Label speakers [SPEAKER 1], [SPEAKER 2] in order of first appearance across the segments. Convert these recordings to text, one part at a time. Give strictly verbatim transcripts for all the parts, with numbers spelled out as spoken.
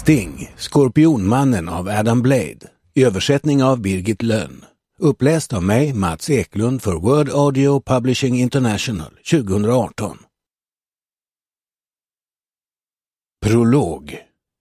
[SPEAKER 1] Sting, Skorpionmannen av Adam Blade, i översättning av Birgit Lönn. Uppläst av mig, Mats Eklund, för Word Audio Publishing International tjugoarton. Prolog.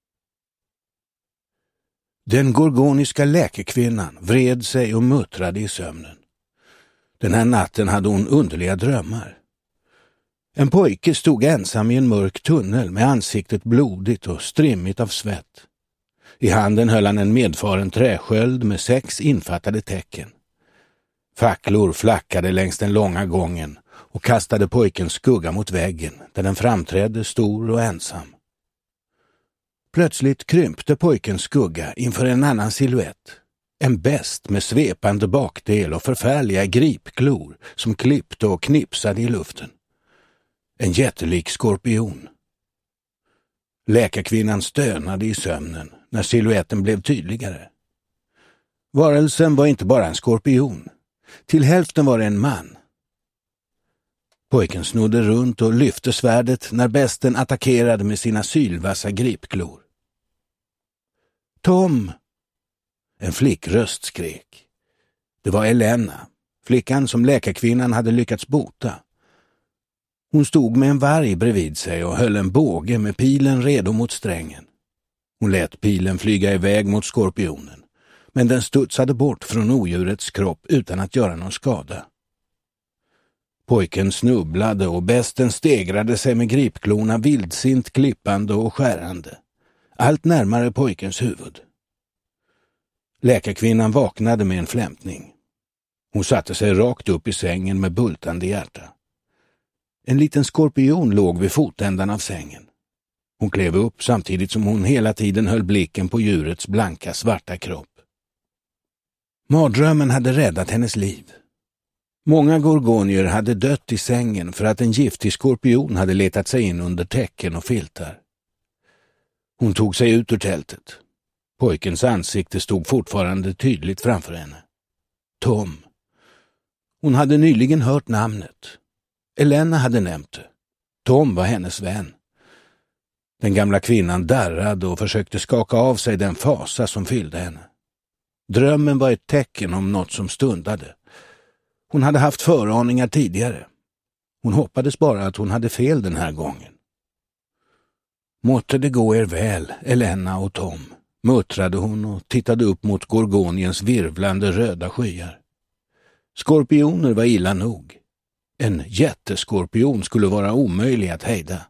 [SPEAKER 1] Den gorgoniska läkekvinnan vred sig och muttrade i sömnen. Den här natten hade hon underliga drömmar. En pojke stod ensam i en mörk tunnel med ansiktet blodigt och strimmigt av svett. I handen höll han en medfaren träsköld med sex infattade tecken. Facklor flackade längs den långa gången och kastade pojkens skugga mot väggen där den framträdde stor och ensam. Plötsligt krympte pojkens skugga inför en annan silhuett. En bäst med svepande bakdel och förfärliga gripklor som klippte och knipsade i luften. En jättelik skorpion. Läkarkvinnan stönade i sömnen när silhuetten blev tydligare. Varelsen var inte bara en skorpion. Till hälften var det en man. Pojken snodde runt och lyfte svärdet när bästen attackerade med sina sylvassa gripklor. Tom! En flickröst skrek. Det var Elena, flickan som läkarkvinnan hade lyckats bota. Hon stod med en varg bredvid sig och höll en båge med pilen redo mot strängen. Hon lät pilen flyga iväg mot skorpionen, men den studsade bort från odjurets kropp utan att göra någon skada. Pojken snubblade och bästen stegrade sig med gripklorna vildsint klippande och skärande, allt närmare pojkens huvud. Läkarkvinnan vaknade med en flämtning. Hon satte sig rakt upp i sängen med bultande hjärta. En liten skorpion låg vid fotändan av sängen. Hon klev upp samtidigt som hon hela tiden höll blicken på djurets blanka svarta kropp. Mardrömmen hade räddat hennes liv. Många gorgonier hade dött i sängen för att en giftig skorpion hade letat sig in under täcken och filtar. Hon tog sig ut ur tältet. Pojkens ansikte stod fortfarande tydligt framför henne. Tom. Hon hade nyligen hört namnet. Elena hade nämnt det. Tom var hennes vän. Den gamla kvinnan darrade och försökte skaka av sig den fasa som fyllde henne. Drömmen var ett tecken om något som stundade. Hon hade haft föraningar tidigare. Hon hoppades bara att hon hade fel den här gången. Måtte det gå er väl, Elena och Tom, muttrade hon och tittade upp mot gorgoniens virvlande röda skyar. Skorpioner var illa nog. En jätteskorpion skulle vara omöjlig att hejda.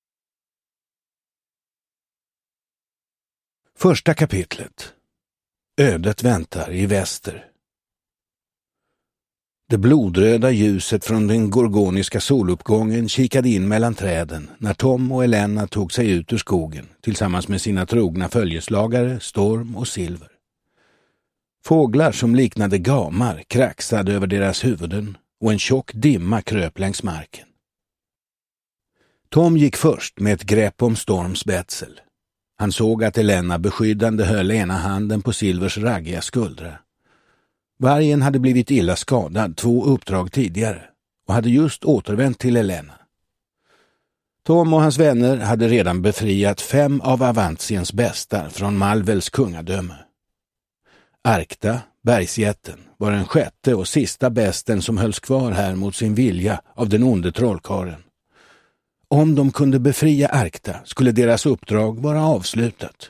[SPEAKER 1] Första kapitlet. Ödet väntar i väster. Det blodröda ljuset från den gorgoniska soluppgången kikade in mellan träden när Tom och Elena tog sig ut ur skogen tillsammans med sina trogna följeslagare Storm och Silver. Fåglar som liknade gamar kraxade över deras huvuden och en tjock dimma kröp längs marken. Tom gick först med ett grepp om Storms betsel. Han såg att Elena beskyddande höll ena handen på Silvers raggiga skuldra. Vargen hade blivit illa skadad två uppdrag tidigare och hade just återvänt till Elena. Tom och hans vänner hade redan befriat fem av Avantiens bästar från Malvels kungadöme. Arkta, bergsjätten, var den sjätte och sista bästen som hölls kvar här mot sin vilja av den onde trollkaren. Om de kunde befria Arkta skulle deras uppdrag vara avslutat.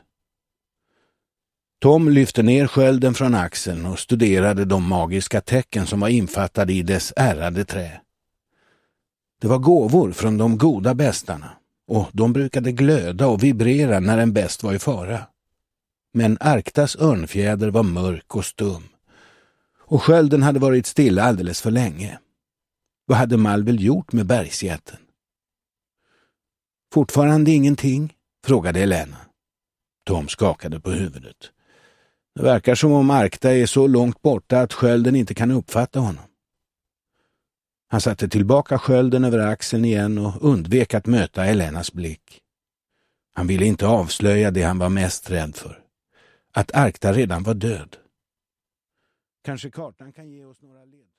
[SPEAKER 1] Tom lyfte ner skölden från axeln och studerade de magiska tecken som var infattade i dess ärrade trä. Det var gåvor från de goda bästarna och de brukade glöda och vibrera när en bäst var i fara. Men Arktas örnfjäder var mörk och stum och skölden hade varit stilla alldeles för länge. Vad hade Malvel gjort med bergsjätten? Fortfarande ingenting? Frågade Elena. Tom skakade på huvudet. Det verkar som om Arkta är så långt borta att skölden inte kan uppfatta honom. Han satte tillbaka skölden över axeln igen och undvek att möta Elenas blick. Han ville inte avslöja det han var mest rädd för. Att Arkta redan var död. Kanske kartan kan ge oss några led.